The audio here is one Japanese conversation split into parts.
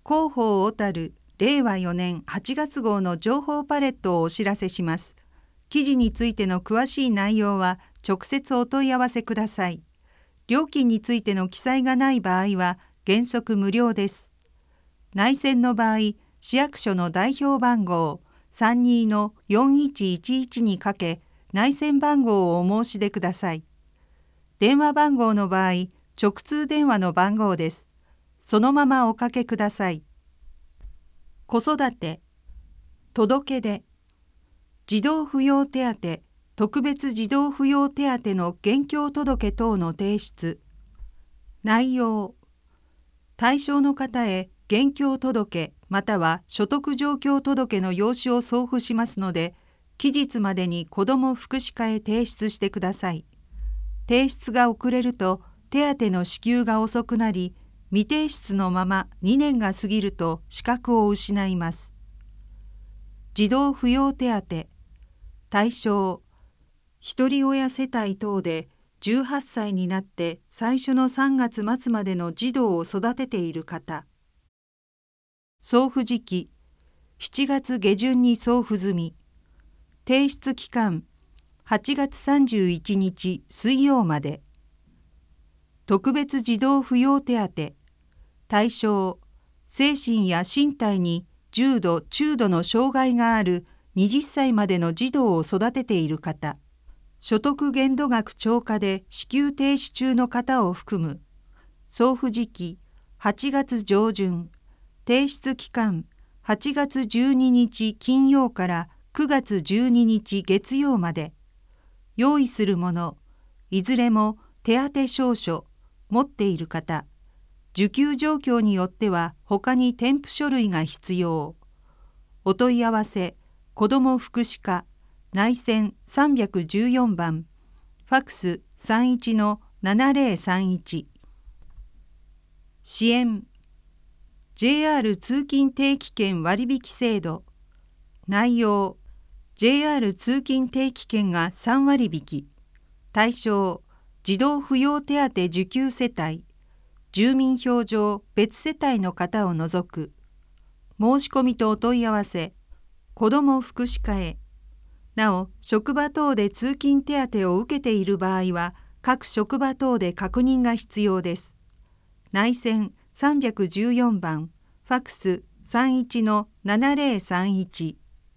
広報小樽令和4年8月号の情報パレットをお知らせします。記事についての詳しい内容は直接お問い合わせください。料金についての記載がない場合は原則無料です。内線の場合、市役所の代表番号32-4111にかけ、内線番号をお申し出ください。電話番号の場合、直通電話の番号です。そのままおかけください。子育て、届け出、児童扶養手当、特別児童扶養手当の現況届等の提出。内容、対象の方へ現況届または所得状況届の用紙を送付しますので、期日までに子ども福祉課へ提出してください。提出が遅れると手当の支給が遅くなり、未提出のまま2年が過ぎると資格を失います。児童扶養手当、対象、ひとり親世帯等で18歳になって最初の3月末までの児童を育てている方。送付時期、7月下旬に送付済み。提出期間、8月31日水曜まで。特別児童扶養手当、対象、精神や身体に重度・中度の障害がある20歳までの児童を育てている方、所得限度額超過で支給停止中の方を含む。送付時期、8月上旬。提出期間、8月12日金曜から9月12日月曜まで。用意するもの、いずれも手当証書、持っている方。受給状況によっては他に添付書類が必要。お問い合わせ、子ども福祉課、内線314番、ファックス31-7031。支援、JR 通勤定期券割引制度。内容、JR 通勤定期券が3割引き。対象、児童扶養手当受給世帯、住民票上別世帯の方を除く。申し込みとお問い合わせ、子ども福祉課へ。なお、職場等で通勤手当を受けている場合は、各職場等で確認が必要です。内線314番、ファックス31-7031。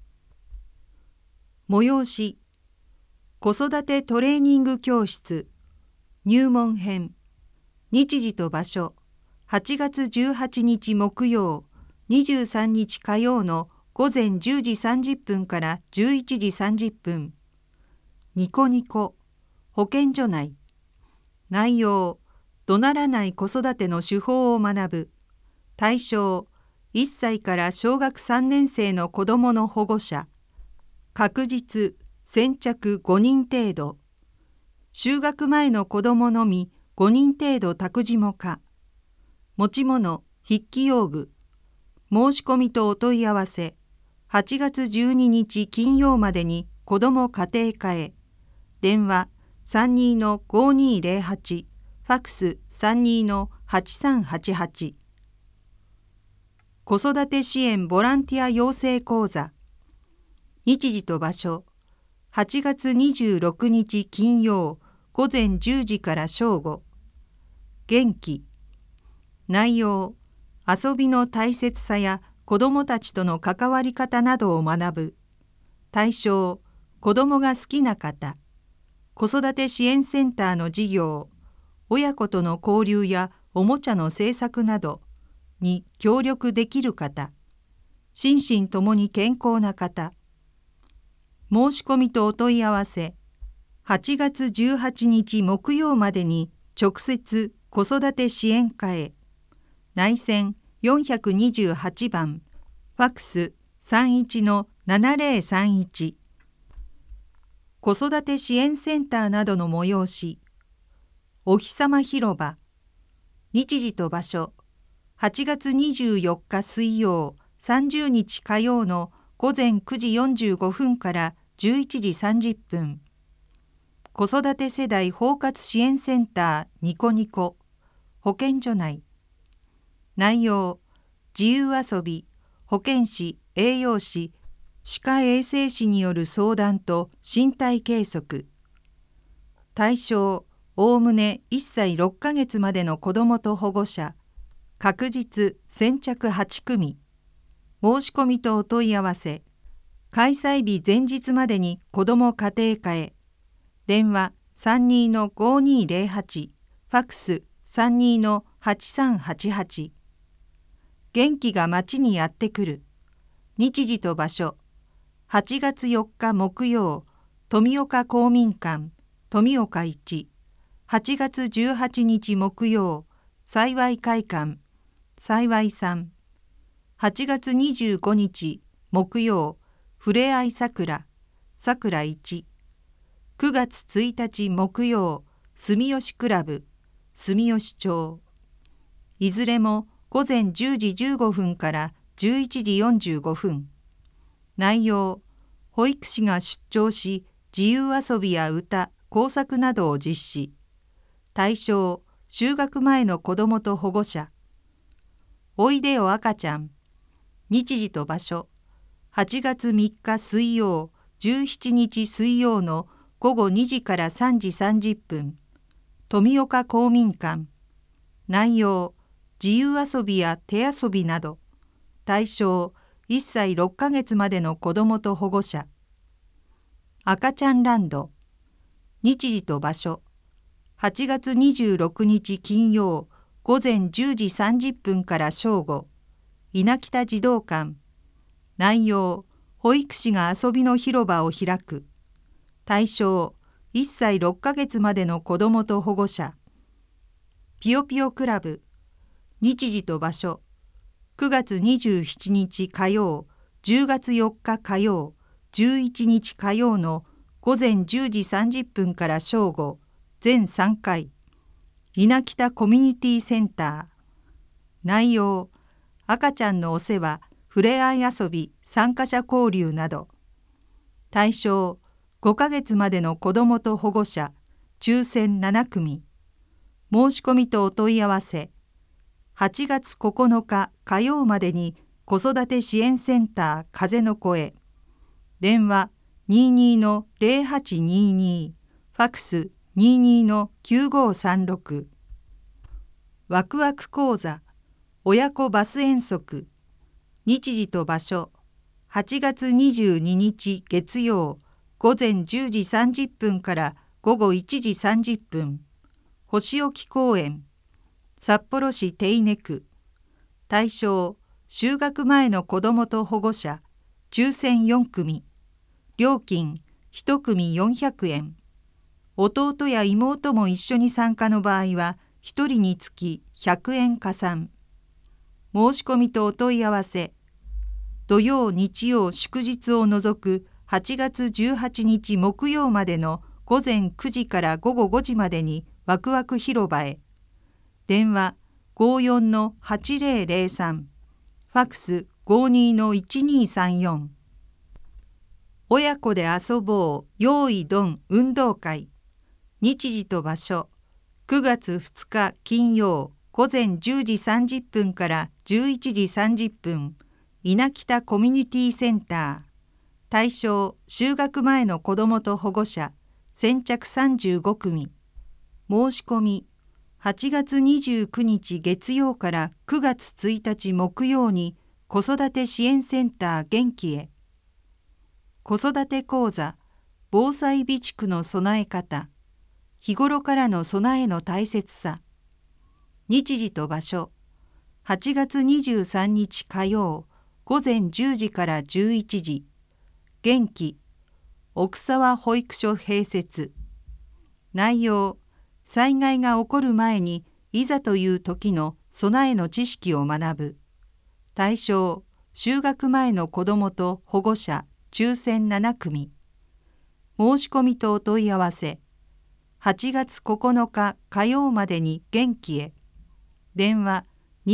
催し、子育てトレーニング教室、入門編。日時と場所、8月18日木曜、23日火曜の午前10時30分から11時30分。ニコニコ、保健所内。内容、怒鳴らない子育ての手法を学ぶ。対象、1歳から小学3年生の子どもの保護者。確実、先着5人程度。就学前の子どものみ5人程度託児も可。持ち物、筆記用具。申し込みとお問い合わせ、8月12日金曜までに子ども家庭課へ。電話32-5208、ファックス32-8388。子育て支援ボランティア養成講座。日時と場所、8月26日金曜、午前10時から正午。元気。内容、遊びの大切さや子どもたちとの関わり方などを学ぶ。対象、子どもが好きな方。子育て支援センターの事業、親子との交流やおもちゃの制作などに協力できる方。心身ともに健康な方。申し込みとお問い合わせ、8月18日木曜までに直接子育て支援課へ。内線428番、ファックス31-7031。子育て支援センターなどの催し。おひさま広場。日時と場所、8月24日水曜、30日火曜の午前9時45分から11時30分。子育て世代包括支援センターニコニコ、保健所内。内容、 自由遊び、保健師、栄養士、歯科衛生士による相談と身体計測。対象、おおむね1歳6ヶ月までの子どもと保護者、確実先着8組。申し込みとお問い合わせ。開催日前日までに子ども家庭科へ。電話32-5208、ファックス32-8388。元気が町にやってくる。日時と場所。8月4日木曜、富岡公民館、富岡1。8月18日木曜、幸会館、幸3。8月25日木曜、ふれあいさくら、さくら1。9月1日木曜、住吉クラブ、住吉町。いずれも午前10時15分から11時45分。内容、保育士が出張し、自由遊びや歌、工作などを実施。対象、就学前の子どもと保護者。おいでよ赤ちゃん。日時と場所。8月3日水曜、17日水曜の午後2時から3時30分。富岡公民館。内容、自由遊びや手遊びなど。対象、1歳6ヶ月までの子どもと保護者。赤ちゃんランド。日時と場所。8月26日金曜、午前10時30分から正午。稲北児童館。内容、保育士が遊びの広場を開く。対象、1歳6ヶ月までの子どもと保護者。ぴよぴよクラブ。日時と場所。9月27日火曜、10月4日火曜、11日火曜の午前10時30分から正午、全3回。稲北コミュニティセンター。内容、赤ちゃんのお世話、ふれあい遊び、参加者交流など。対象、5ヶ月までの子どもと保護者、抽選7組。申し込みとお問い合わせ。8月9日火曜までに子育て支援センター風の声。電話22-0822、ファックス22-9536。ワクワク講座、親子バス遠足。日時と場所。8月22日月曜、午前10時30分から午後1時30分。星置公園。札幌市手稲区。対象、就学前の子どもと保護者、抽選4組。料金、1組400円。弟や妹も一緒に参加の場合は、1人につき100円加算。申し込みとお問い合わせ。土曜、日曜、祝日を除く8月18日木曜までの午前9時から午後5時までにワクワク広場へ。電話54-8003、ファックス52-1234。親子で遊ぼう用意ドン運動会。日時と場所。9月2日金曜、午前10時30分から11時30分。稲北コミュニティセンター。対象、就学前の子どもと保護者、先着35組。申し込み。8月29日月曜から9月1日木曜に子育て支援センター元気へ。子育て講座、防災備蓄の備え方、日頃からの備えの大切さ。日時と場所。8月23日火曜、午前10時から11時。元気、奥沢保育所併設。内容、災害が起こる前にいざという時の備えの知識を学ぶ。対象、就学前の子どもと保護者、抽選7組。申し込みとお問い合わせ。8月9日火曜までに元気へ。電話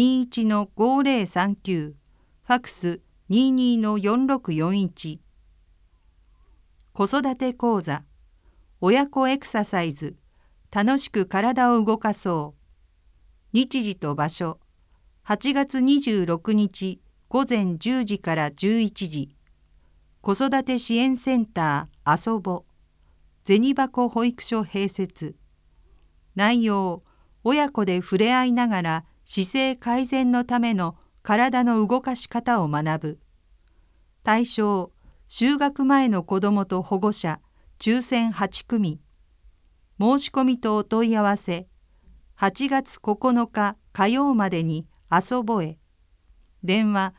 21-5039、ファックス22-4641。子育て講座、親子エクササイズ、楽しく体を動かそう。日時と場所。 8月26日午前10時から11時、子育て支援センター遊ぼ、銭箱保育所併設。内容、親子で触れ合いながら姿勢改善のための体の動かし方を学ぶ。対象、就学前の子どもと保護者、抽選8組。申し込みとお問い合わせ、8月9日火曜までに遊ぼへ。電話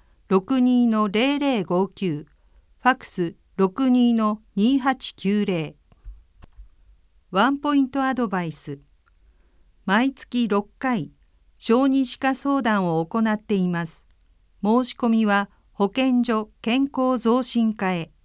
62-0059、ファクス62-2890。ワンポイントアドバイス。毎月6回、小児歯科相談を行っています。申し込みは保健所健康増進課へ。